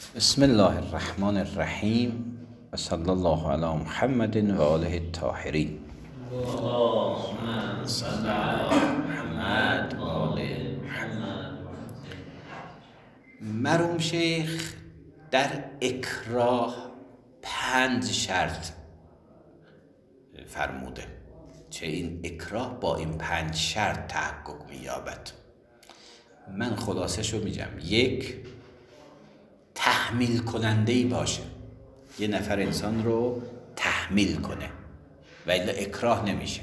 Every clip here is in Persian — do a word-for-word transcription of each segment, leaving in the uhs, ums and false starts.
بسم الله الرحمن الرحیم و صلی الله علی محمد و آله الطاهرین. اللهم صل علی محمد و آل محمد. مرحوم شیخ در اکراه پنج شرط فرموده چه این اکراه با این پنج شرط تحقق می‌یابد. من خلاصه‌شو میگم. یک، تحمیل کننده‌ای باشه، یه نفر انسان رو تحمیل کنه و الا اکراه نمیشه.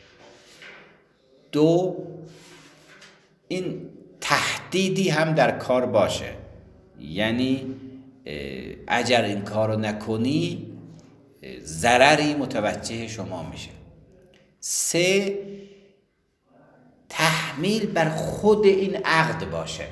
دو، این تهدیدی هم در کار باشه، یعنی اگر این کارو نکنی ضرری متوجه شما میشه. سه، تحمیل بر خود این عقد باشه،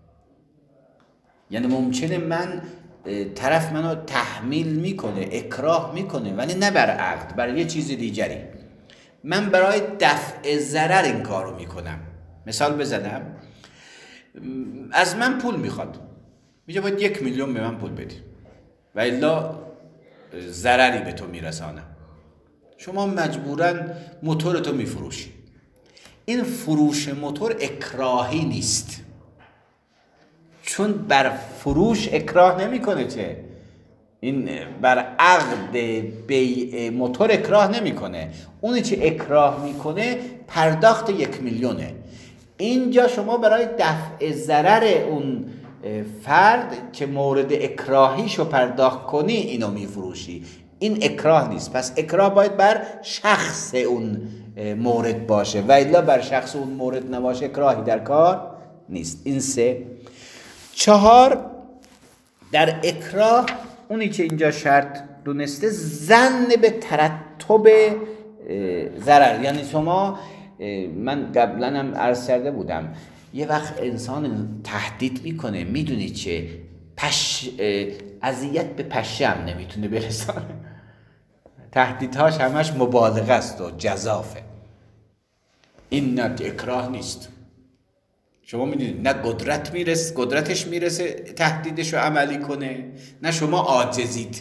یعنی ممکنه من طرف منو تحمیل میکنه، اکراه میکنه، ولی نه بر عقد، بر یه چیز دیگری. من برای دفع ضرر این کارو میکنم. مثال بزنم، از من پول میخواد، میگه باید یک میلیون به من پول بدی و الا ضرری به تو میرسانم. شما مجبوراً موتورتو میفروشی. این فروش موتور اکراهی نیست، چون بر فروش اکراه نمیکنه. چه این بر عقد بیع موتور اکراه نمیکنه. اونی که اکراه میکنه پرداخت یک میلیونه. اینجا شما برای دفع ضرر اون فرد که مورد اکراهیشو پرداخت کنی اینو میفروشی. این اکراه نیست. پس اکراه باید بر شخص اون مورد باشه و الا بر شخص اون مورد نباشه اکراهی در کار نیست. این سه. چهار، در اکراه اونی که اینجا شرط دونسته ظن به ترتب ضرر. یعنی شما، من قبلا هم عرض کرده بودم، یه وقت انسان تهدید میکنه، میدونی چه پش اذیت به پشه هم نمیتونه برسانه. تهدیدهاش همش مبالغه است و جزافه. این نه اکراه نیست. شما میدونید نه قدرت میرسه، قدرتش میرسه تهدیدش رو عملی کنه، نه شما عاجزید.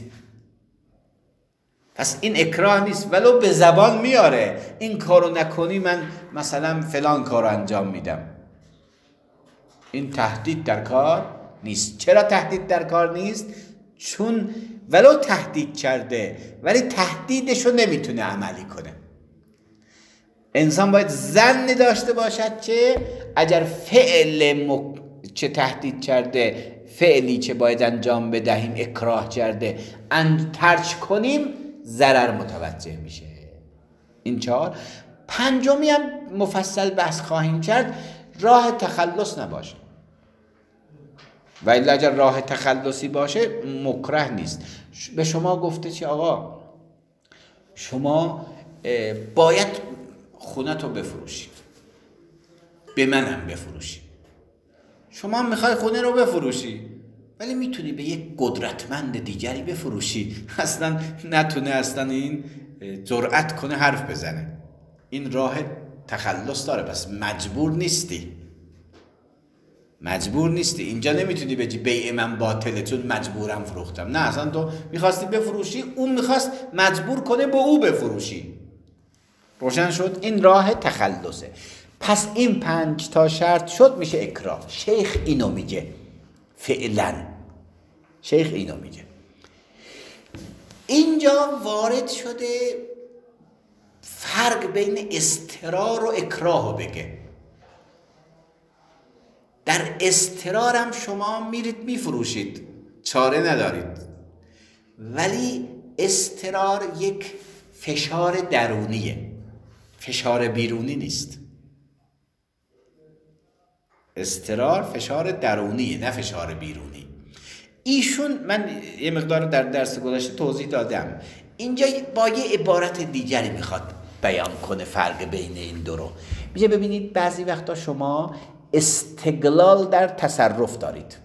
پس این اکراه نیست، ولو به زبان میاره این کارو نکنی من مثلا فلان کارو انجام میدم. این تهدید در کار نیست. چرا تهدید در کار نیست؟ چون ولو تهدید کرده ولی تهدیدش رو نمیتونه عملی کنه. انسان باید ظن داشته باشد که اگر فعل مک... چه تهدید کرده، فعلی که باید انجام بدهیم اکراه کرده، ان ترک کنیم ضرر متوجه میشه. این چهار. پنجمی هم مفصل بحث خواهیم کرد، راه تخلص نباشه. و الا اگر راه تخلصی باشه مکره نیست. به شما گفته چی آقا شما باید خونه تو بفروشی، به منم بفروشی. شما میخوای خونه رو بفروشی ولی میتونی به یک قدرتمند دیگری بفروشی، اصلا نتونه اصلا این جرأت کنه حرف بزنه. این راه تخلص داره. پس مجبور نیستی، مجبور نیستی. اینجا نمیتونی بگی بیع من باطله چون مجبورم فروختم. نه، اصلا تو میخواستی بفروشی، اون میخواست مجبور کنه به او بفروشی. روشن شد؟ این راه تخلصه. پس این پنج تا شرط شد، میشه اکراه. شیخ اینو میگه فعلا. شیخ اینو میگه. اینجا وارد شده فرق بین اضطرار و اکراه رو بگه. در اضطرار هم شما میرید میفروشید، چاره ندارید، ولی اضطرار یک فشار درونیه، فشار بیرونی نیست. اضطرار فشار درونیه نه فشار بیرونی. ایشون، من یه مقدار در درس گذشته توضیح دادم، اینجا با یه عبارت دیگری میخواد بیان کنه فرق بین این دو رو. میگه ببینید بعضی وقتا شما استقلال در تصرف دارید،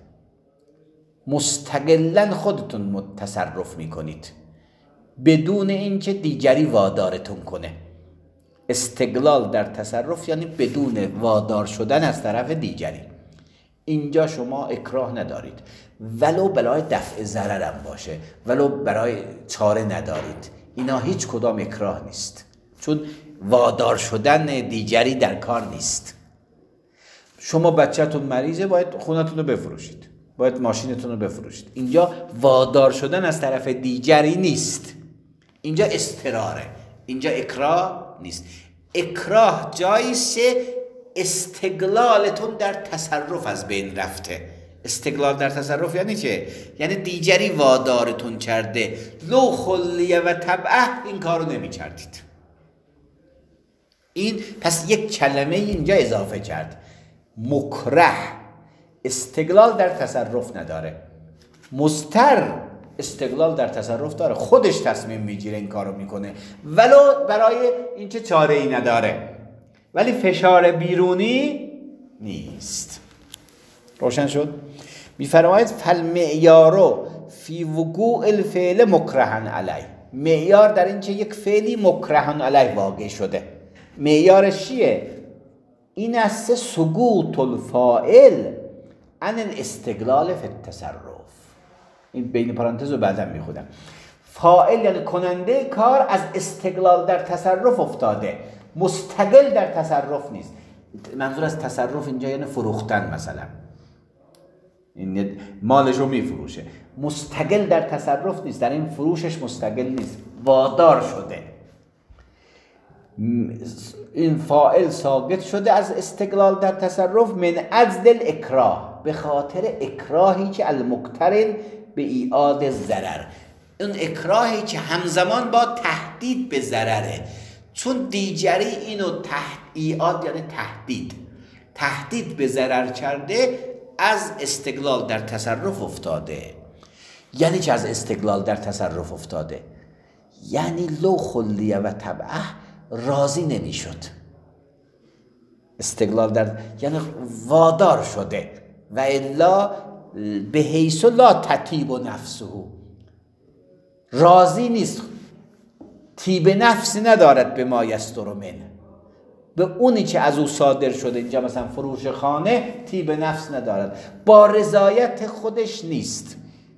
مستقلاً خودتون تصرف میکنید بدون اینکه دیگری وادارتون کنه. استقلال در تصرف یعنی بدون وادار شدن از طرف دیگری. اینجا شما اکراه ندارید، ولو برای دفع ضررم باشه، ولو برای چاره ندارید، اینا هیچ کدام اکراه نیست، چون وادار شدن دیگری در کار نیست. شما بچه‌تون مریضه، باید خونتون رو بفروشید، باید ماشینتون رو بفروشید. اینجا وادار شدن از طرف دیگری نیست، اینجا استراره، اینجا اکراه نیست. اکراه جاییست استقلالتون در تصرف از بین رفته. استقلال در تصرف یعنی چه؟ یعنی دیگری وادارتون کرده، لو خلیه و طبعه این کارو نمی کردید. این پس یک کلمه اینجا اضافه کرد، مکره. استقلال در تصرف نداره. مضطر استقلال در تصرف داره، خودش تصمیم میگیره این کارو میکنه، ولو برای اینکه چاره ای نداره، ولی فشار بیرونی نیست. روشن شد؟ میفرماید فالمعیار فی وقوع الفعل مکرها علیه. معیار در این که یک فعلی مکرها علیه واقع شده. معیارش چیه؟ این است سقوط الفاعل عن الاستقلال فی التصرف. این بین پرانتز رو بعدا میخونم. فاعل یعنی کننده کار از استقلال در تصرف افتاده، مستقل در تصرف نیست. منظور از تصرف اینجا یعنی فروختن، مثلا این مالش رو میفروشه، مستقل در تصرف نیست، در این فروشش مستقل نیست، وادار شده. این فاعل ساقط شده از استقلال در تصرف من اجل الاکراه، به خاطر اکراهی که المقترن به ایعاد ضرر، اون اکراهی که همزمان با تهدید به ضرره، چون دیگری اینو تحت ایعاد یعنی تهدید تهدید به ضرر کرده، از استقلال در تصرف افتاده. یعنی چه از استقلال در تصرف افتاده؟ یعنی لو خلیه و طبعه راضی نمی شد. استقلال در یعنی وادار شده، و الا به حیث لا تطیب نفسه، راضی نیست، طیب نفسی ندارد به ما یستر من، به اونی که از او صادر شده. اینجا مثلا فروش خانه طیب نفس ندارد، با رضایت خودش نیست.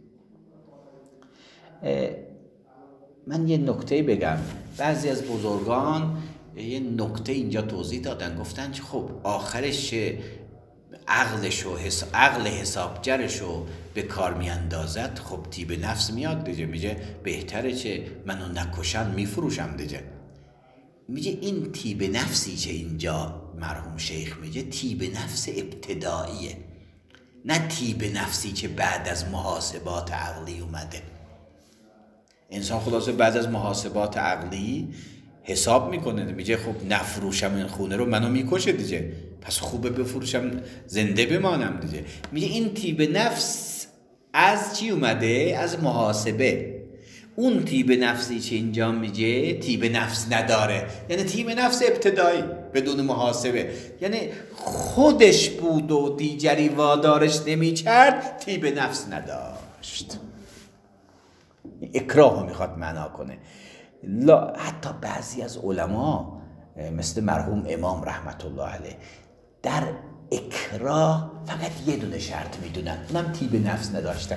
من یه نکته بگم. بعضی از بزرگان یه نکته اینجا توضیح دادن، گفتن که خب آخرش عقلش و حس... عقل حسابگرش رو به کار میاندازد، خب طیب نفس میاد دیگه، میگه بهتره که منو نکشن میفروشم دیگه. میگه این طیب نفسی که اینجا مرحوم شیخ میگه طیب نفس ابتداییه، نه طیب نفسی که بعد از محاسبات عقلی اومده. انسان خلاصه بعد از محاسبات عقلی حساب میکنه، میگه خب نفروشم این خونه رو، منو میکشه دیگه، پس خوبه بفروشم زنده بمانم دیگه. میگه این طیب نفس از چی اومده؟ از محاسبه. اون طیب نفسی که اینجا میگه طیب نفس نداره، یعنی طیب نفس ابتدایی بدون محاسبه، یعنی خودش بود و دیگری وادارش نمیکرد، طیب نفس نداشت. اکراه رو میخواد معنا کنه. لا حتی بعضی از علما مثل مرحوم امام رحمت الله علیه در اکراه فقط یه دونه شرط میدونن، اونم طیب نفس نداشتن.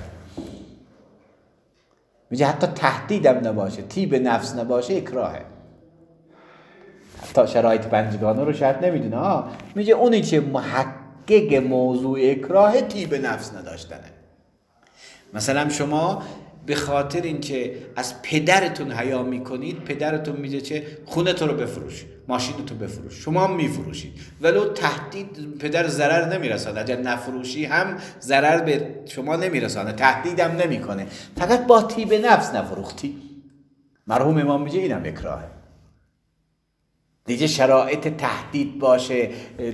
میگه حتی تهدیدم نباشه، طیب نفس نباشه، اکراهه. حتی شرایط پنجگانه رو شرط نمیدونه ها. میگه اونی که محقق موضوع اکراه طیب نفس نداشتنه. مثلا شما به خاطر اینکه از پدرتون حیا میکنید، پدرتون میگه که خونه تو رو بفروش، ماشین تو بفروش، شما هم میفروشید، ولو تهدید پدر ضرر نمیرسانه، اگر نفروشی هم ضرر به شما نمیرسانه، تهدیدم نمیکنه، فقط با طیب نفس نفروختی. مرحوم امام میگه اینم اکراهه دیگه. شرایط تهدید باشه،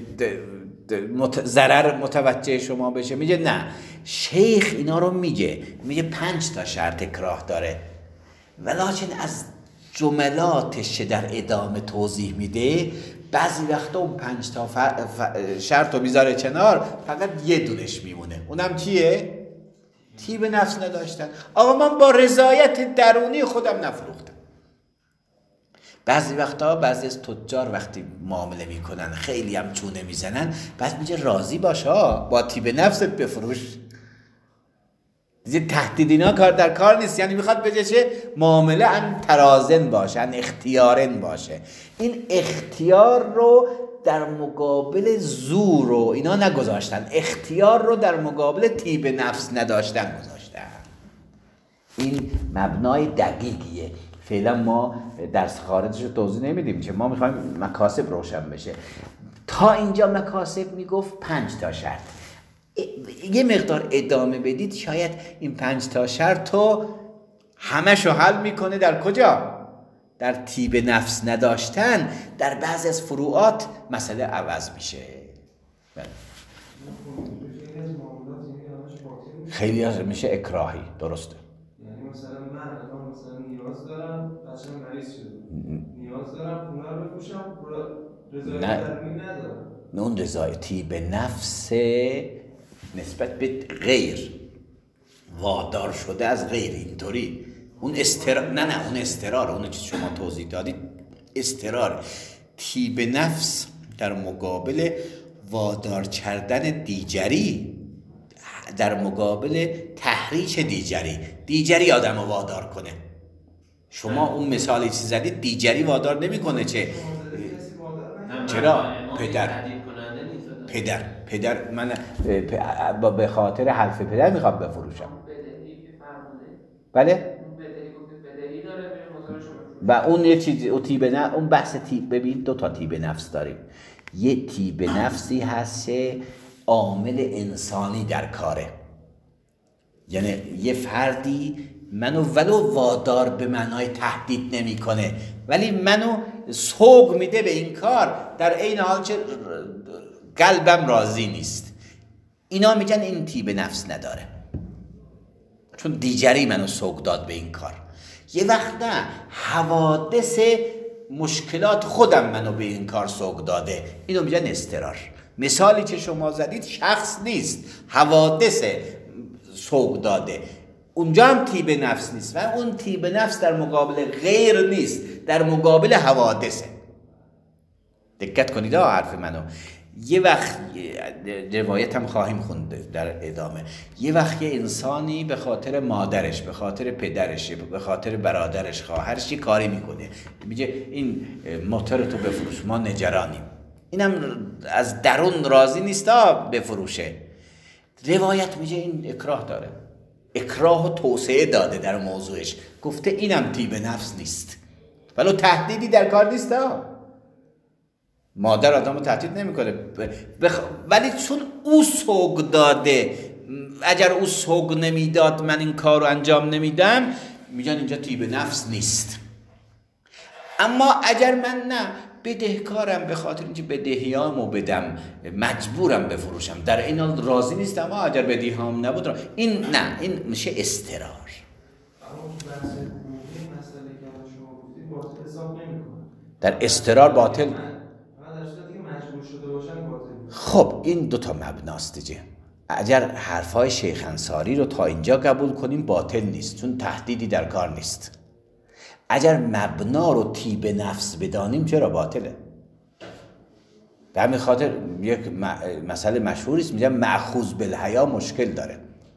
ضرر متوجه شما بشه، میگه نه. شیخ اینا رو میگه، میگه پنج تا شرط اکراه داره، ولیکن از جملاتش در ادامه توضیح میده، بعضی وقتا اون پنج تا شرط رو میذاره کنار، فقط یه دونش میمونه، اونم چیه؟ طیب نفس نداشتن. آقا من با رضایت درونی خودم نفروختم، بعضی وقتا بعضی از تجار وقتی معامله میکنن خیلی هم چونه میزنن، بعد میگه راضی باش ها، با تیب نفست بفروش. دیگه تهدید اینا کار در کار نیست. یعنی میخواد بگه چه معامله ان ترازن باشه، ان اختیارن باشه. این اختیار رو در مقابل زور و اینا نگذاشتن، اختیار رو در مقابل تیب نفس نداشتن گذاشتن. این مبنای دقیقیه. فعلا ما درس خارجش رو توضیح نمیدیم که ما میخوایم مکاسب روشن بشه. تا اینجا مکاسب میگفت پنج تا شرط. یه مقدار ادامه بدید شاید این پنج تا شرط رو همشو حل میکنه. در کجا؟ در تیب نفس نداشتن. در بعضی از فروعات مسئله عوض میشه. خیلی از میشه اکراهی. درسته. یعنی مثلا من الان مثلا نیاز دارم، بچه‌م مریض شده، نیاز دارم خونه رو بفروشم، رضایت درونی ندارم. نه، اون رضایتی به نفس نسبت به غیر وادار شده از غیر، اینطوری اون استرار، نه نه اون استرار، اون چیز شما توضیح دادید استرار. تیب نفس در مقابل وادار کردن دیگری، در مقابل تحریش دیگری. دیگری آدم رو وادار کنه. شما اون مثالی چیز زدید دیگری وادار نمیکنه. چه؟ چرا؟ پدر پدر پدر من به خاطر حرف پدر میخوام بفروشم. بله؟ و اون یه چیزی اون تیب نه، اون بحث تیب. ببین دو تا تیب نفس داریم. یه تیب نفسی هست که عامل انسانی در کاره. یعنی یه فردی منو ولو وادار به معنای تهدید نمی کنه، ولی منو سوق میده به این کار، در عین حال که قلبم راضی نیست. اینا میگن این تیب نفس نداره، چون دیگری منو سوق داد به این کار. یه وقت نه، حوادث مشکلات خودم منو به این کار سوق داده، اینو میگن استرار. مثالی که شما زدید شخص نیست، حوادث سوق داده. اونجا هم تیب نفس نیست و اون تیب نفس در مقابل غیر نیست، در مقابل حوادثه. دقت کنید ها حرف منو. یه وقت روایت هم خواهیم خوند در ادامه. یه وقت یه انسانی به خاطر مادرش، به خاطر پدرش، به خاطر برادرش، خواهرش یه کاری میکنه، میگه این موتور تو بفروش، ما نگرانیم. اینم از درون راضی نیست تا بفروشه. روایت میگه این اکراه داره، اکراه و توسعه داده در موضوعش، گفته اینم تیب نفس نیست، ولو تهدیدی در کار نیست ها. مادر آدم رو تهدید نمیکنه، بخ... ولی چون او سوگ داده، اگر او سوگ نمیداد من این کار رو انجام نمیدم، میگن اینجا تیب نفس نیست. اما اگر من نه بدهکارم، به خاطر اینکه بدهیامو بدم مجبورم بفروشم، در این حال راضی نیستم، اما اگر بدهیام نبود را... این نه، این میشه استرار. اما بحث حقوقی مسئله که شما گفتید باطل حساب نمی‌کنه. در استرار باطل. من در صورتی که مجبور شده باشم باطل. خب این دو تا مبناست دیگه. اگر حرفای شیخ انصاری رو تا اینجا قبول کنیم باطل نیست، چون تهدیدی در کار نیست. اگر مبنا رو تیب نفس بدانیم چرا باطله؟ به همین خاطر یک مسئله مشهوری است، میگن مأخوذ بالحیا مشکل داره،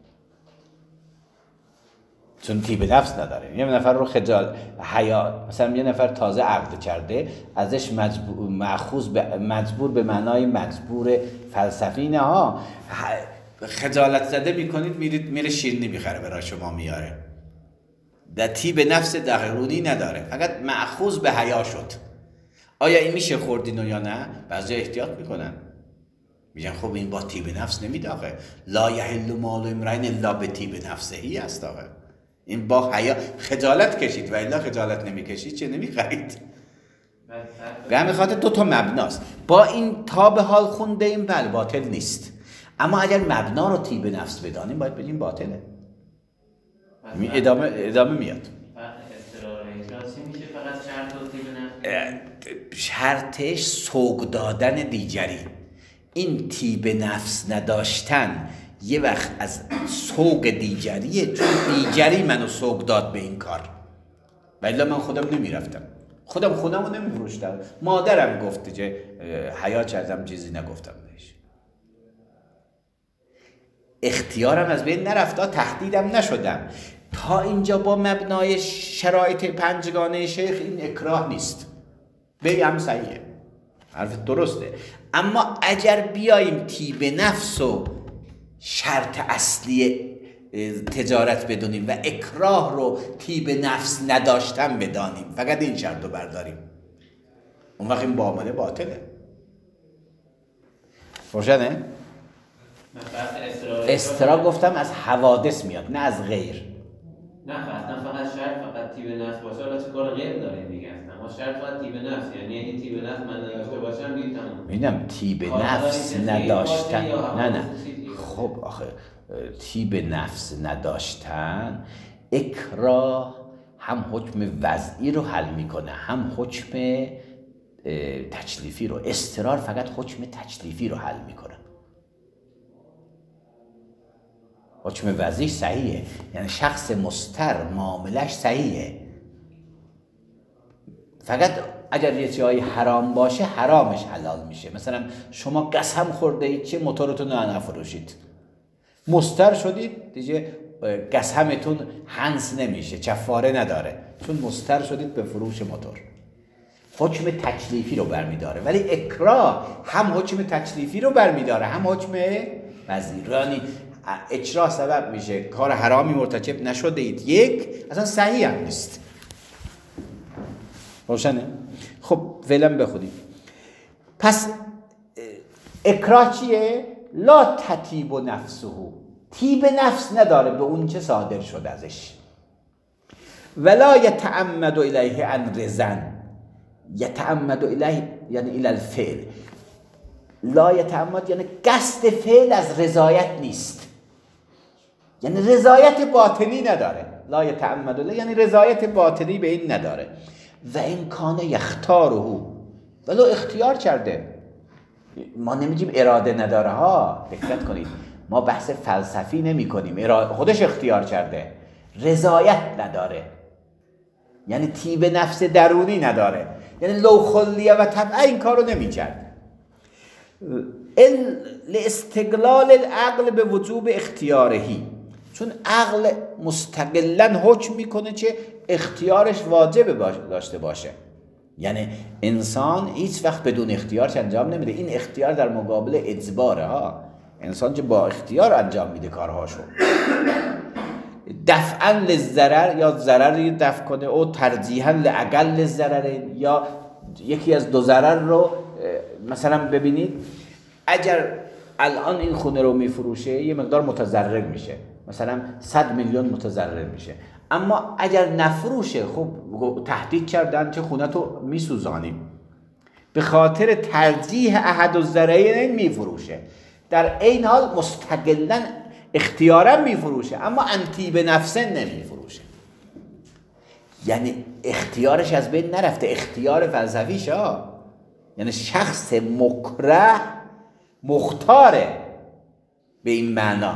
چون تیب نفس نداره. یه نفر رو خجال حیا، مثلا یه نفر تازه عقد کرده، ازش مجبور مأخوذ به مجبور به معنای مجبور فلسفی نه ها، خجالت زده میکنید، میرید میره شیرینی میخره برای شما میاره، در تیب نفس درونی نداره، فقط مأخوذ به حیا شد. آیا این میشه خوردین یا نه؟ بعضی احتیاط میکنن، میگن خب این با تیب نفس نمیده آقا، لا یحل مال امرئ الا بطیب نفسه است آقا، این با حیا خجالت کشید و الا خجالت نمیکشید چه نمیخرید. به همین خاطر دو تا مبناست. با این تا به حال خونده این بل باطل نیست، اما اگر مبنا رو تیب نفس بدانیم باید بگیم باطله. ادامه ادامه میاد. شرطش سوگ دادن دیگری. این تیب نفس نداشتن یه وقت از سوگ دیگریه، چون دیگری منو سوگ داد به این کار و الا من خودم نمیرفتم. خودم خونمو نمیفروشتم، مادرم گفته که حیا کردم چیزی نگفتم بهش. اختیارم از بین نرفت، تهدیدم نشدم. تا اینجا با مبنای شرایط پنجگانه شیخ این اکراه نیست، بگم صحیحه، حرف درسته. اما اگر بیاییم طیب نفس و شرط اصلی تجارت بدونیم و اکراه رو طیب نفس نداشتن بدانیم، فقط این شرط رو برداریم، اون وقت این معامله باطله. روشنه؟ استرا گفتم از حوادث میاد نه از غیر. نه اصلا فقط شرط فقط طیب نفس باشه، حالا چه کار غیر داریم دیگه. اصلا ما شرط فقط طیب نفس، یعنی این طیب نفس من نداشته باشم دیگه تمام. میدونم طیب نفس نداشتن، نه نه خب آخه طیب نفس نداشتن اکراه هم حکم وضعی رو حل میکنه هم حکم تکلیفی رو. استرار فقط حکم تکلیفی رو حل میکنه. حکم وضعی صحیحه، یعنی شخص مستر معاملش صحیحه، فقط اگر یه چیزی حرام باشه حرامش حلال میشه. مثلا شما قسم خورده اید که موتورتون رو نفروشید، مستر شدید دیگه، قسمتون هنس نمیشه، کفاره نداره، چون مستر شدید به فروش موتور. حکم تکلیفی رو برمیداره. ولی اکراه هم حکم تکلیفی رو برمیداره هم حکم وضعی. یعنی اجرا سبب میشه کار حرامی مرتکب نشده اید، یک اصلا صحیح هم نیست. روشنه؟ خب فعلا بخونیم. پس اکراه چیه؟ لا تطیب نفسه، طیب نفس نداره به اون چه صادر شده ازش. ولا یتعمد الیه عن رزن، یتعمد الیه یعنی الی الفعل، لا یتعمد یعنی قصد فعل از رضایت نیست، یعنی رضایت باطنی نداره. لا یتعمد الیه یعنی رضایت باطنی به این نداره. و این کانه یختاره، ولو اختیار کرده. ما نمیگیم اراده نداره ها، دقت کنید، ما بحث فلسفی نمی کنیم. خودش اختیار کرده، رضایت نداره، یعنی طیب نفس درونی نداره، یعنی لو خلیه و طبعا این کار رو نمی کرد. لاستقلال العقل به وجوب اختیارهی، چون عقل مستقلاً حکم میکنه که اختیارش واجب داشته باشه. یعنی انسان هیچ وقت بدون اختیارش انجام نمیده. این اختیار در مقابل اجباره ها. انسان که با اختیار انجام میده کارهاشو. دفعاً للضرر، یا ضرری دفع کنه، او ترجیحاً لاقل ضرر، یا یکی از دو ضرر رو. مثلا ببینید اگر الان این خونه رو میفروشه یه مقدار متضرر میشه، مثلا صد میلیون متضرر میشه. اما اگر نفروشه، خب تهدید کردن که خونه تو میسوزانیم، به خاطر ترجیح احد الضررین میفروشه. در این حال مستقلاً اختیارا میفروشه، اما انتی به نفسه نمیفروشه. یعنی اختیارش از بین نرفته، اختیار فلسفیش ها. یعنی شخص مکره مختاره به این معنا،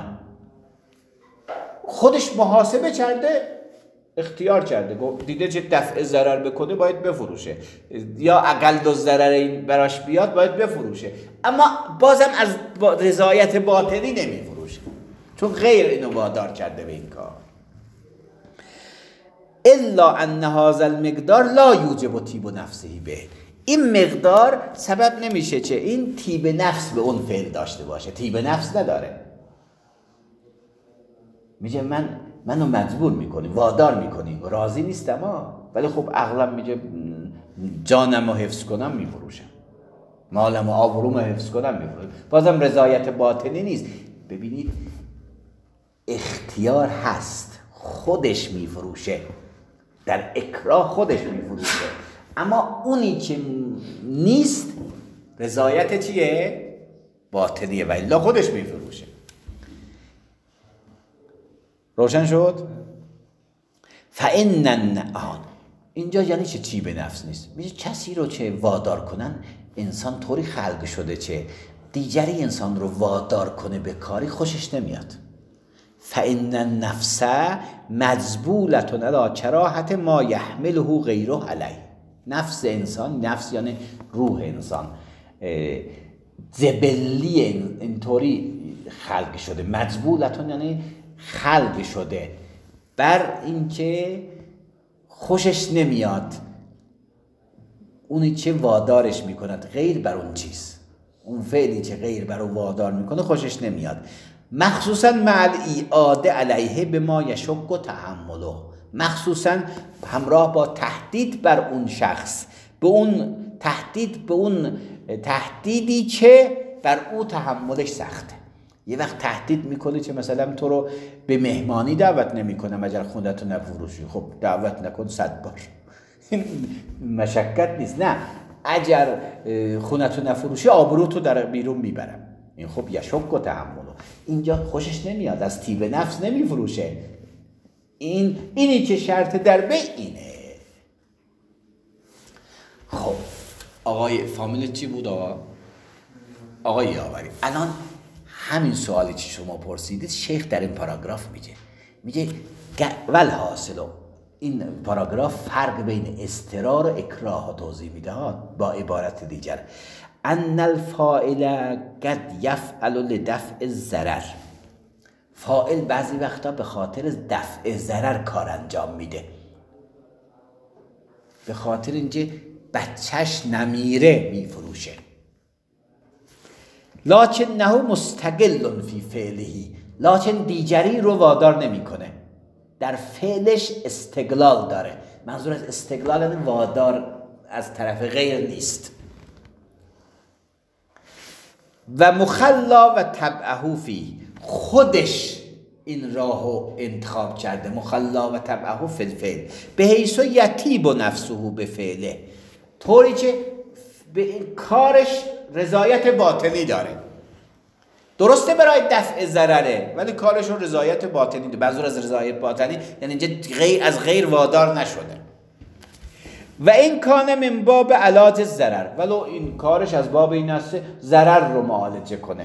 خودش محاسبه کرده، اختیار کرده، دیده چه دفع ضرر بکنه باید بفروشه، یا اقل دو ضرر این براش بیاد باید بفروشه، اما بازم از رضایت باطنی نمیفروشه، چون غیر اینو وادار کرده به این کار. الا ان هذا المقدار لا یوجب طیب نفسه به، این مقدار سبب نمیشه که این طیب نفس به اون فعل داشته باشه. طیب نفس نداره، میگه من منو مجبور میکنی، وادار میکنی، راضی نیستم ها، ولی خب عقلم میگه جانمو حفظ کنم میفروشم، مالمو آبرومو حفظ کنم میفروشم. بازم رضایت باطنی نیست. ببینید اختیار هست، خودش میفروشه، در اکراه خودش میفروشه، اما اونی که نیست رضایت چیه؟ باطنیه، و الا خودش میفروشه. روشن شد؟ فإن آن اینجا یعنی چه طیب نفس نیست؟ میگه کسی رو چه وادار کنن، انسان طوری خلق شده چه دیگری انسان رو وادار کنه به کاری خوشش نمیاد. فإن النفس مجبولة علی کراهة ما یحمله غیره علیه. نفس انسان، نفس یعنی روح انسان زبلی اینطوری خلق شده، مجبولتون یعنی خلق شده بر اینکه خوشش نمیاد اونی چه وادارش میکند غیر بر اون چیز، اون فعلی که غیر بر اون وادار میکنه خوشش نمیاد، مخصوصا مع الایعاده علیه به ما یشک و تحمله، مخصوصا همراه با تهدید بر اون شخص، به اون تهدید به اون تهدیدی که بر او تحملش سخته. یه وقت تهدید میکنه که مثلا تو رو به مهمانی دعوت نمیکنم اگر خونتو نفروشی، خب دعوت نکن صد بار، این مشکت نیست، نه اگر خونتو نفروشی آبروتو در بیرون میبرم، این خب یشک و تحمله، اینجا خوشش نمیاد، از طیب نفس نمیفروشه، این اینی که شرط در بی اینه. خب آقای فامیل چی بود آقا؟ آقای یاوری. الان همین سوالی که شما پرسیدید شیخ در این پاراگراف میگه میگه ول حاصلو، این پاراگراف فرق بین اضطرار و اکراه توضیح میده با عبارت دیگر، ان الفاعل قد یفعل لدفع الضرر، فاعل بعضی وقتا به خاطر دفع ضرر کار انجام میده، به خاطر اینکه بچهش نمیره میفروشه، لکن نه مستقل فی فعلهی، لکن دیگری رو وادار نمیکنه، در فعلش استقلال داره، منظور از استقلال یعنی وادار از طرف غیر نیست، و مخلا و تبعه فی، خودش این راهو انتخاب کرده، مخلا و تبعه فی الفعل، به حیث یطیب نفسه به فعله، طوری که به این کارش رضایت باطنی داره، درسته برای دفع ضرره ولی کارش رو رضایت باطنی داره، منظور از رضایت باطنی یعنی اینجا غیر از غیر وادار نشده، و این کانه من باب علاج ضرر، ولو این کارش از باب این است ضرر رو معالجه کنه،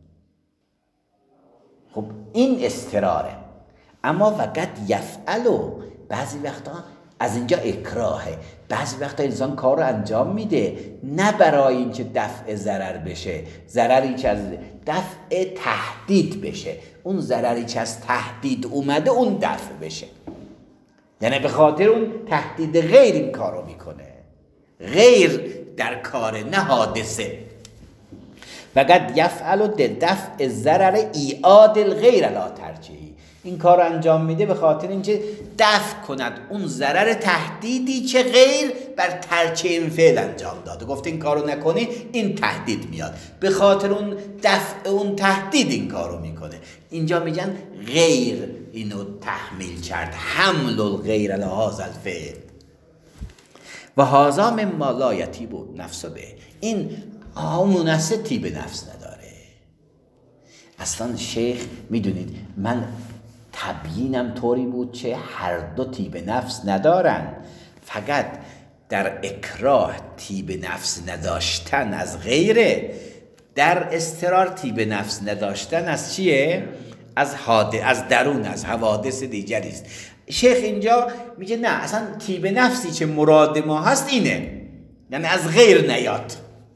خب این استراره. اما وقت یفعلو، بعضی وقتا از اینجا اکراهه، بعضی وقتا انسان کار رو انجام میده نه برای اینکه دفع ضرر بشه، ضرری که از دفع تهدید بشه، اون ضرری که از تهدید اومده اون دفع بشه، یعنی به خاطر اون تهدید غیر این کار رو میکنه، غیر در کار نه حادثه. وقد یفعل دفع ضرر ایعاد الغیر علی ترجیحی، این کار رو انجام میده به خاطر اینکه دفع کند اون ضرر تهدیدی که غیر بر ترک این فعل انجام داده، گفته این کارو نکنی این تهدید میاد، به خاطر اون دفع اون تهدید این کارو میکنه، اینجا میگن غیر اینو تحمیل کرد، حمل الغیر علی هذا الفعل و هذا مما لا یطیب نفس به، این آمونسه طیب نفس نداره. اصلا شیخ میدونید من تبیینم طوری بود که هر دو طیب نفس ندارن، فقط در اکراه طیب نفس نداشتن از غیره، در اضطرار طیب نفس نداشتن از چیه؟ از حادث، از درون، از حوادث دیگری است. شیخ اینجا میگه نه، اصلا طیب نفسی که مراد ما هست اینه، یعنی از غیر نیاد.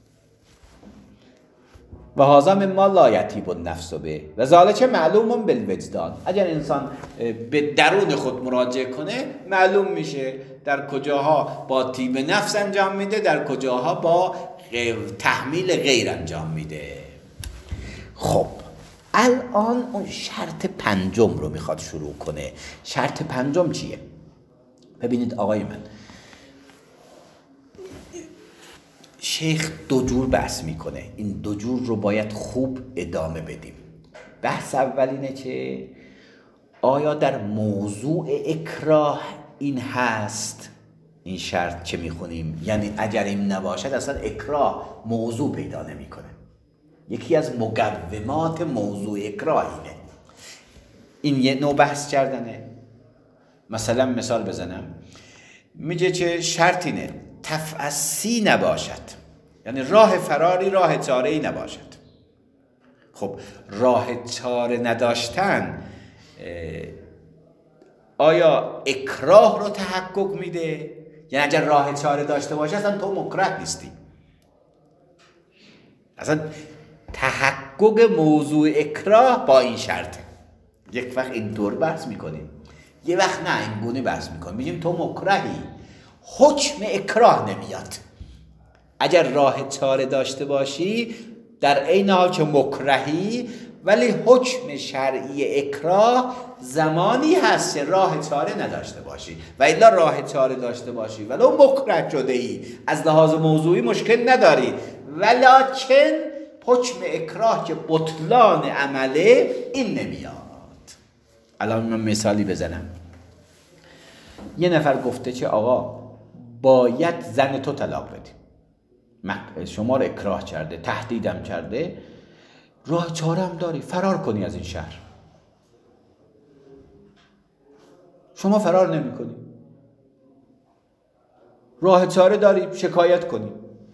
و هذا مما لا یطیب النفس به و ذالک معلوم بالوجدان، اگر انسان به درون خود مراجعه کنه معلوم میشه در کجاها با طیب نفس انجام میده، در کجاها با تحمیل غیر انجام میده. خب الان اون شرط پنجم رو میخواد شروع کنه. شرط پنجم چیه؟ ببینید آقای من، شیخ دو جور بحث میکنه، این دو جور رو باید خوب ادامه بدیم. بحث اول اینه که آیا در موضوع اکراه این هست، این شرط که میخونیم، یعنی اگر این نباشد اصلا اکراه موضوع پیدا نمیکنه. یکی از مقومات موضوع اکراه اینه. این یه نوع بحث کردنه. مثلا مثال بزنم، میگه که شرط اینه تفعصی نباشد، یعنی راه فراری راه چاره‌ای نباشد. خب راه چاره نداشتن آیا اکراه رو تحقق میده یعنی اگر راه چاره داشته باشه اصلا تو مکره نیستی. اصلا تحقق موضوع اکراه با این شرطه. یک وقت اینطور بحث میکنیم، یه وقت نه این گونه بحث میکنیم، میگیم تو مکرهی، حکم اکراه نمیاد. اگر راه چاره داشته باشی در عین حال که مکرهی، ولی حکم شرعی اکراه زمانی هست که راه چاره نداشته باشی، و الا راه چاره داشته باشی ولو مکره شده ای، از لحاظ موضوعی مشکل نداری، ولکن حکم اکراه که بطلان عمله این نمیاد. الان من مثالی بزنم. یه نفر گفته که آقا باید زن تو طلاق بدی، شما رو اکراه کرده، تهدیدم کرده، راه چاره هم داری، فرار کنی از این شهر. شما فرار نمی کنی، راه چاره داری، شکایت کنی،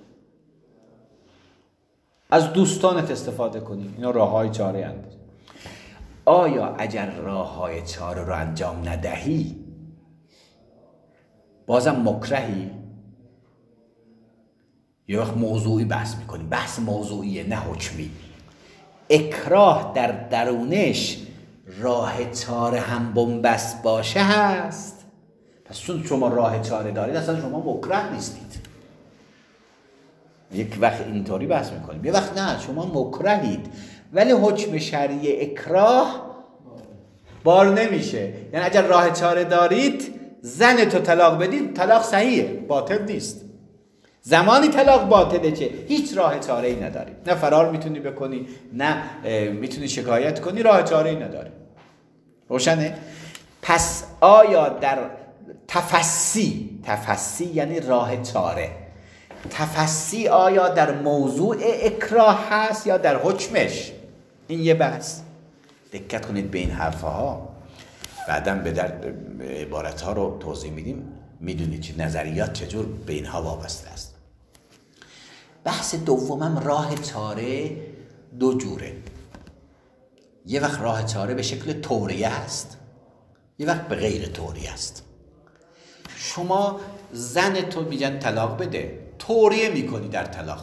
از دوستانت استفاده کنی. اینا راه های چاره هست. آیا اگر راه های چاره رو انجام ندهی بازم مکرهی؟ یه وقت موضوعی بحث میکنیم، بحث موضوعیه نه حکمی. اکراه در درونش راه چاره هم بنبست باشه هست. پس چون شما راه چاره دارید اصلا شما مکره نیستید. یک وقت اینطوری بحث میکنیم، یه وقت نه شما مکرهید ولی حکم شرعی اکراه بار نمیشه. یعنی اگر راه چاره دارید زن تو طلاق بدید، طلاق صحیحه، باطل نیست. زمانی طلاق باطله که هیچ راه چاره ای نداری، نه فرار میتونی بکنی نه میتونی شکایت کنی، راه چاره ای نداری. روشنه؟ پس آیا در تفسی، تفسی یعنی راه چاره، تفسی آیا در موضوع اکراه هست یا در حکمش؟ این یه بحث. دقت کنید به این حرفها، بعداً به در عبارتها رو توضیح میدیم، میدونید که نظریات چجور به اینها وابسته است. بحث دومم راه چاره دو جوره. یه وقت راه چاره به شکل توریه است، یه وقت به غیر توریه است. شما زن تو میگن طلاق بده، توریه میکنی در طلاق،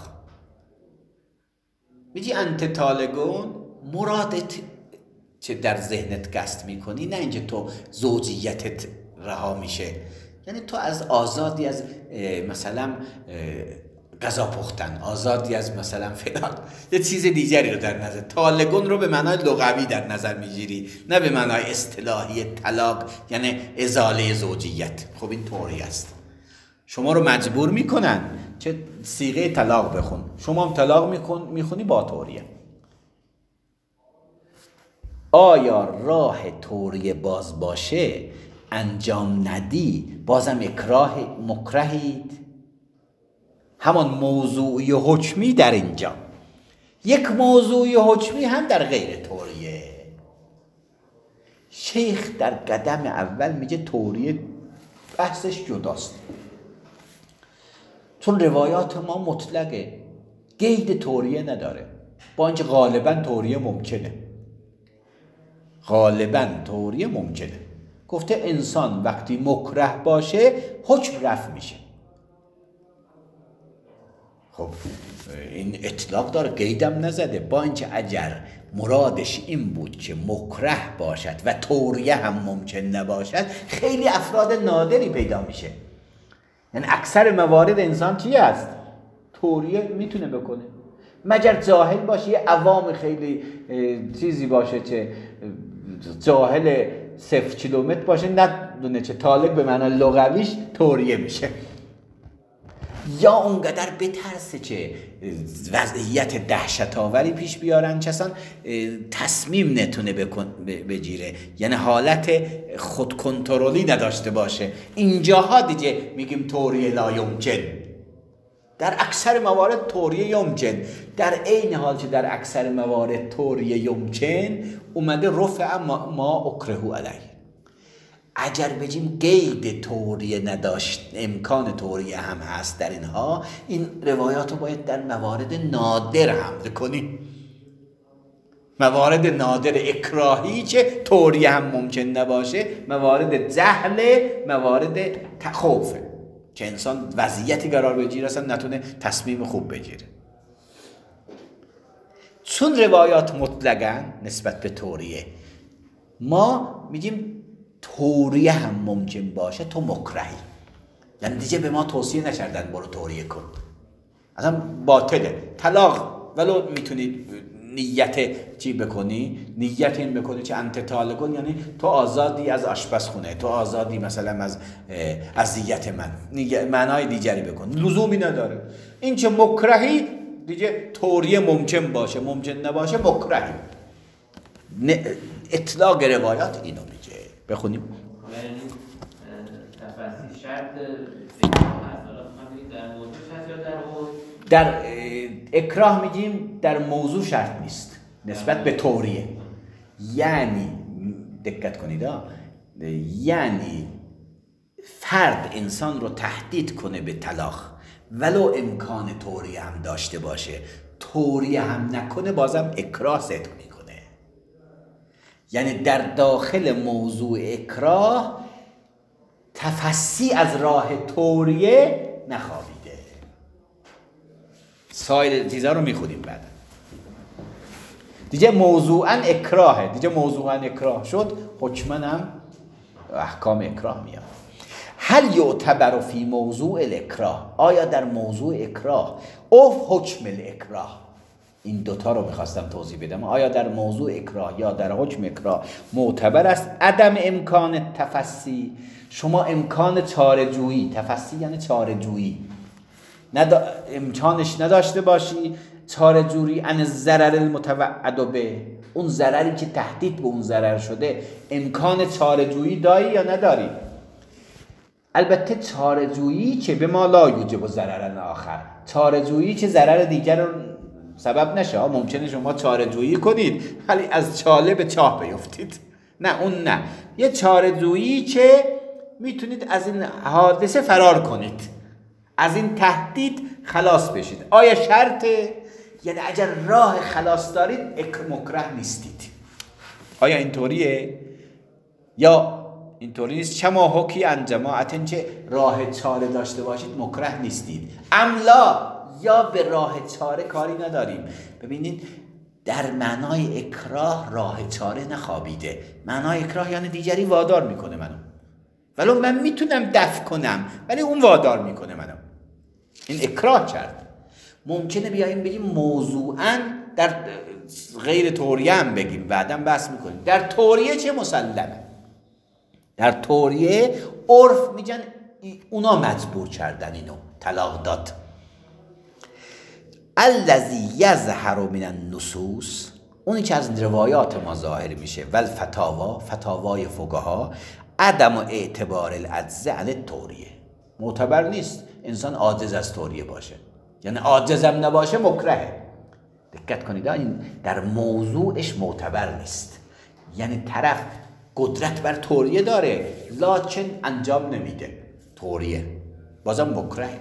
میگی انت طالقون، مرادت چه در ذهنت قصد میکنی، نه اینکه تو زوجیتت رها میشه. یعنی تو از آزادی از مثلا غذا پختن، آزادی از مثلا فلان یه چیز دیگری رو در نظر، طالقون رو به معنای لغوی در نظر میگیری، نه به معنای اصطلاحی طلاق یعنی ازاله زوجیت. خب این طوری است. شما رو مجبور میکنن که صیغه طلاق بخون، شما هم طلاق میخون میخونی با طوریه. آیا راه طوریه باز باشه انجام ندی بازم اکراه مکرهید؟ همان موضوعی و حکمی در اینجا، یک موضوعی و حکمی هم در غیر طوریه. شیخ در قدم اول میگه طوریه بحثش جداست، چون روایات ما مطلقه، قید طوریه نداره، با اینکه غالبا طوریه ممکنه، غالبا طوریه ممکنه. گفته انسان وقتی مکره باشه حکم رفع میشه. خب این اطلاق داره، قیدم نزده، با اینکه اگر مرادش این بود که مکره باشد و طوریه هم ممکن نباشد، خیلی افراد نادری پیدا میشه. یعنی اکثر موارد انسان چی است؟ طوریه میتونه بکنه، مگر جاهل باشه، یه عوام خیلی چیزی باشه که جاهل صفر کیلومتر باشه، ندونه چه طالق به معنی لغویش طوریه میشه، یا اونقدر بترسه که وضعیت دهشت آوری پیش بیارن که اصلا تصمیم نتونه بگیره، یعنی حالت خود کنترلی نداشته باشه. اینجاها دیگه میگیم طوریه لا یمکن. در اکثر موارد طوریه یمکن، در عین حال که در اکثر موارد طوریه یمکن اومده رفع ما, ما اکرهو علیه. اگر بگیم قید طوریه نداشت، امکان طوریه هم هست در اینها، این روایات رو باید در موارد نادر حمل کنیم، موارد نادر اکراهی که طوریه هم ممکن نباشه، موارد جهل، موارد خوف. که انسان وضعیتی قرار بگیره اصلا نتونه تصمیم خوب بگیره. چون روایات مطلقن نسبت به توریه، ما میگیم توریه هم ممکن باشه تو مکرهی، یعنی دیگه به ما توصیه نکردن برو توریه کن، اصلا باطله طلاق، ولو میتونی نیت چی بکنی، نیت این بکنی چه انت طالقون، یعنی تو آزادی از آشپزخونه، تو آزادی مثلا از اذیت من، معنای دیگری بکن، لزومی نداره. این چه مکرهی دیگه توریه ممکن باشه ممکن نباشه مکرهی. اطلاق روایات اینو میگه. بخونیم. تفسیر شرط در موضوع هست یا در اون؟ در اکراه میگیم در موضوع شرط نیست نسبت به توریه، یعنی دقت کنید ها، یعنی فرد انسان رو تهدید کنه به طلاق ولو امکان توریه هم داشته باشه، توریه هم نکنه بازم اکراه صدق میکنه. یعنی در داخل موضوع اکراه تفسی از راه توریه نخوابیده. سایر چیزا رو میخونیم بعد. دیگه موضوعاً اکراهه، دیگه موضوعاً اکراه شد حکماً هم احکام اکراه میاد. هل یعتبر فی موضوع الاکراه، آیا در موضوع اکراه او حکم الاکراه، این دوتا رو میخواستم توضیح بدم، آیا در موضوع اکراه یا در حکم اکراه معتبر است عدم امکان تفسی، شما امکان چاره‌جویی، تفسی یعنی چاره‌جویی، ندا... امکانش نداشته باشی چاره‌جویی ان ضرر المتوعد به، اون ضرری که تهدید به اون ضرر شده امکان چاره‌جویی داری یا نداری؟ البته چاره‌جویی که به ما لا یوجب ضرر آخر، چاره‌جویی که ضرر دیگر رو سبب نشه. ممکنه شما چاره‌جویی کنید ولی از چاله به چاه بیفتید، نه اون نه. یه چاره‌جویی که میتونید از این حادثه فرار کنید، از این تهدید خلاص بشید. آیا شرطه؟ یعنی اگر راه خلاص دارید مکره نیستید. آیا اینطوریه؟ یا اینطوری نیست؟ شما حکی ان جماعتن چه راه چاره داشته باشید مکره نیستید. املا یا به راه چاره کاری نداریم. ببینید در معنای اکراه راه چاره نخوابیده. معنای اکراه یعنی دیگری وادار میکنه منو، ولو من میتونم دفع کنم ولی اون وادار میکنه منو، این اکراه کرد. ممکنه بیاییم بگیم موضوعاً در غیر توریه هم بگیم، بعدم بحث میکنیم. در توریه چه مسلمه؟ در توریه عرف میگن اونا مجبور کردن اینو طلاق داد. الذی یظهر من النصوص، اونی که از روایات ما ظاهر میشه، والفتاوا، فتاوای فقها، عدم اعتبار العجز عن التوریه، معتبر نیست انسان عاجز از توریه باشه، یعنی عاجزم نباشه مکرهه. دقت کنید این در موضوعش معتبر نیست، یعنی طرف قدرت بر توریه داره لکن انجام نمیده توریه، بازم مکرهه.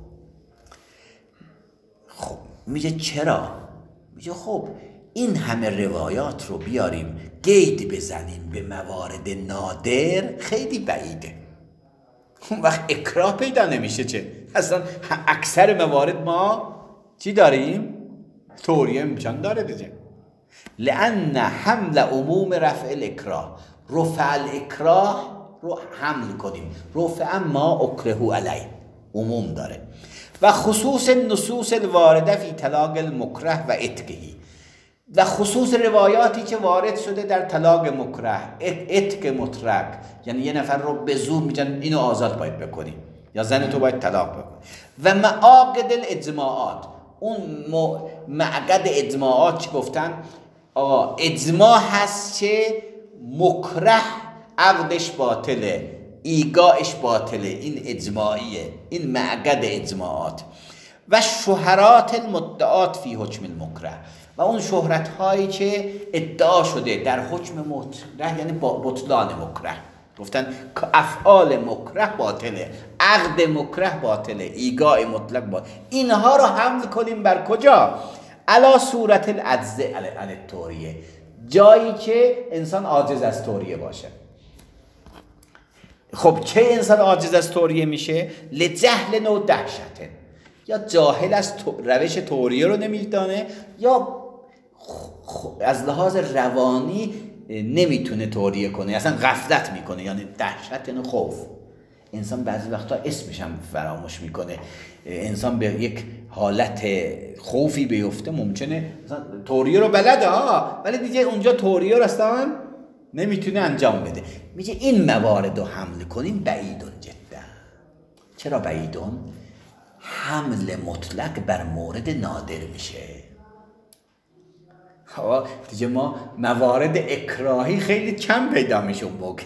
خب میگه چرا؟ میگه خب این همه روایات رو بیاریم قید بزنیم به موارد نادر خیلی بعیده، اون وقت اکراه پیدا نمیشه. چه اصلا اکثر موارد ما چی داریم؟ توریه امکان داره دیگه. لأن حمل عموم رفع الاکراه، رفع الاکراه رو حمل کنیم، رفع ما اکره علیه عموم داره، و خصوص نصوص الوارده فی طلاق المکره و اتقهی، و خصوص روایاتی که وارد شده در طلاق مکره، اتق مطلق، یعنی یه نفر رو به زور میگن اینو آزاد باید بکنی یا زن تو باید طلاق بکنی، و معاقد الاجماعات، اون معقد اجماعات که گفتن آقا اجماع هست که مکره عقدش باطله، ایگاش باطله، این اجماعیه، این معقد اجماعات، و شهرات المدعات فی حکم المکره، و اون شهرت هایی که ادعا شده در حکم مکره، یعنی بطلان مکره، گفتن افعال مکره باطله، عقد مکره باطله، ایگاء مطلق باطله، اینها رو حمل کنیم بر کجا؟ علا صورت العجز عن التوریه، جایی که انسان عاجز از توریه باشه. خب چه انسان عاجز از توریه میشه؟ لجهل نو دهشته، یا جاهل از روش توریه رو نمیدانه، یا از لحاظ روانی نمیتونه توریه کنه، اصلا غفلت میکنه، یعنی دهشت یعنی خوف. انسان بعضی وقتا اسمش هم فراموش میکنه. انسان به یک حالت خوفی بیفته، ممکنه توریه رو بلده ها، ولی دیگه اونجا توریه رو اصلا نمیتونه انجام بده. میگه این موارد رو حمل کنین بعیدون جدا. چرا بعیدون؟ حمل مطلق بر مورد نادر میشه. ها دیگه ما موارد اکراهی خیلی کم پیدا میشه اون موقع.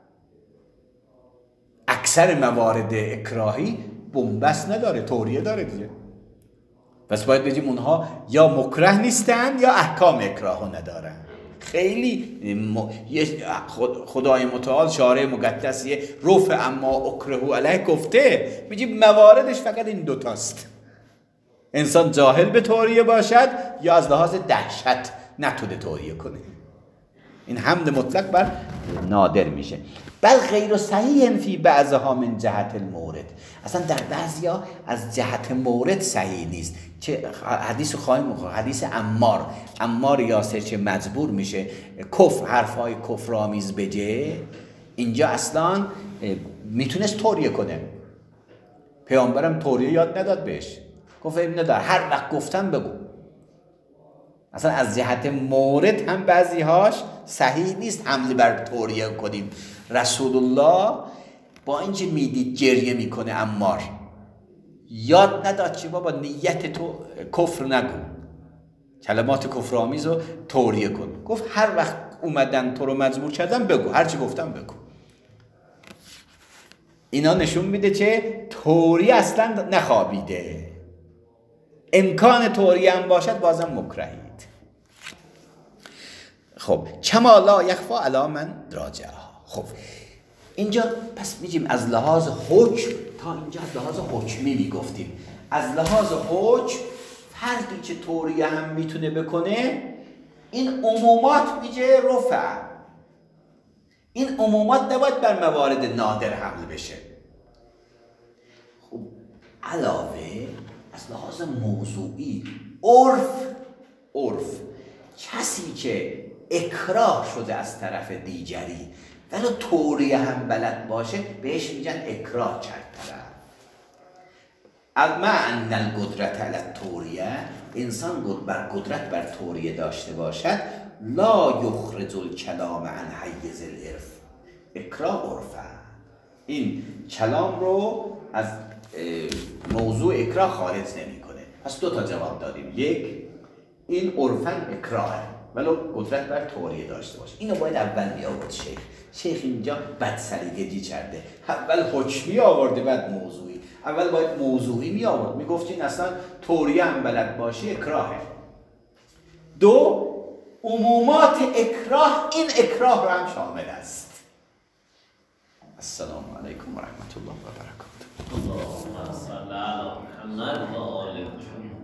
اکثر موارد اکراهی بنبست نداره، توریه داره دیگه. پس باید بگیم اونها یا مکره نیستن یا احکام اکراهو ندارن. خیلی م... خدای متعال شارع مقدس یه رفع اما اکرهو علیه گفته، میگیم مواردش فقط این دوتاست. انسان جاهل به توریه باشد یا از لحاظ دهشت نتونه توریه کنه. این حمل مطلق بر نادر میشه. بل غیر صحیح فی بعضها من جهت المورد، اصلا در بعضیا از جهت مورد صحیح نیست. چه حدیث خواهیم بخونیم، حدیث عمار عمار یاسر چه مجبور میشه کفر حرفای کفرآمیز بگه، اینجا اصلا میتونست توریه کنه. پیامبرم توریه یاد نداد بهش، گفت این ندار، هر وقت گفتم بگو. اصلا از جهت مورد هم بعضیهاش صحیح نیست حمله بر توریه کنیم. رسول الله با اینکه میدید گریه میکنه عمار، یاد نداد چی بابا نیت تو کفر نگو، کلمات کفرآمیز رو توریه کن. گفت هر وقت اومدن تو رو مجبور کردن بگو، هر چی گفتم بگو. اینا نشون میده که توریه اصلا نخوابیده. امکان توریه هم باشد بازم مکرهید. خب کما لا یخفی علی من راجعه. خب اینجا پس میگیم از لحاظ حکم، تا اینجا از لحاظ حکمی میگفتیم. از لحاظ حکم فردی که توریه هم میتونه بکنه، این عمومات میگه رفع. این عمومات نباید بر موارد نادر حمل بشه. خب علاوه از لحاظ موضوعی عرف عرف کسی که اکراه شده از طرف دیگری ولی توریه هم بلد باشه بهش میگن اکراه کرد طرف. اما ان القدرت علی التوریه، انسان بر قدرت بر توریه داشته باشد، لا یخرج الکلام عن حیز العرف. اکراه عرفه، این کلام رو از موضوع اکراه خارج نمیکنه. پس دو تا جواب دادیم. یک، این عرفن اکراهه ولو قدرت بر توریه داشته باشه. اینو باید اول می آورد شیخ. شیخ اینجا بد سلیقگی کرده، اول حکمی آورده بعد موضوعی. اول باید موضوعی می آورد، می گفت این اصلا توریه هم بلد باشی اکراهه. دو، عمومات اکراه این اکراه رو هم شامل است. السلام علیکم و رحمت الله و برکاته. اللهم صل علی محمد و آل محمد.